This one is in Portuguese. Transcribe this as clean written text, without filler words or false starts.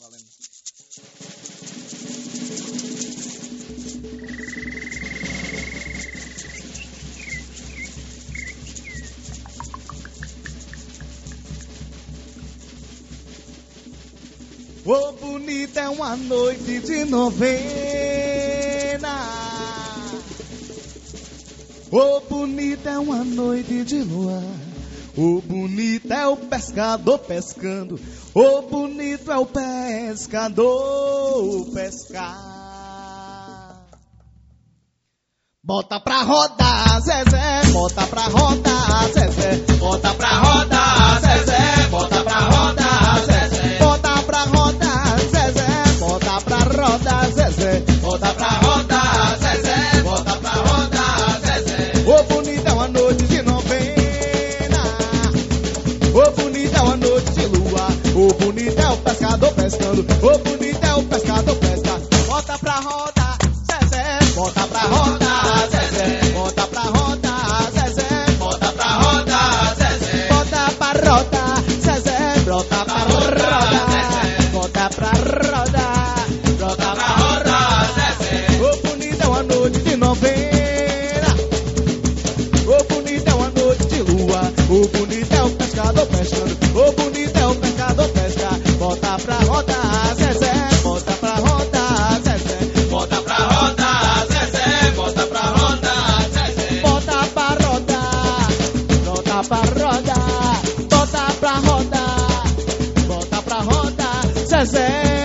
Valendo. Ô, bonita é uma noite de novena. Ô, bonita é uma noite de lua. Ô, bonita é o pescador pescando. Ô, bonito é o pescador pescar. Bota pra rodar, Zezé. Bota pra rodar, Zezé. Bota pra rodar, Zezé. Bota pra rodar, Zezé. Bota pra rodar, Zezé. Bota pra rodar, Zezé. Bota pra rodar, Zezé. Bota pra rodar, Zezé. Ô, bonita é uma noite de novena. Ô, bonita é uma noite de lua. Ô, bonita é o pescador pescando. Ô, bonita é o pescador pescando. Bota pra rodar, Zezé. Bota pra rodar, Zezé. Bota pra rodar, Zezé. Bota pra rodar, Zezé. Bota pra rodar, Zezé. Bota pra rodar, Zezé. Bota pra rodar. Bota pra rodar, Zezé. Ô, bonita é uma noite de novena. Ô, bonita é uma noite de lua. Ô, bonita é o pescador pescando. Ô, bonita é o pescador pesca. Bota pra rodar, Zezé. Bota pra rodar, Zezé. Bota pra rodar, Zezé. Bota pra rodar, Zezé. Bota pra rodar. Bota pra rodar. Bota pra rodar. Bota pra rodar, Zezé.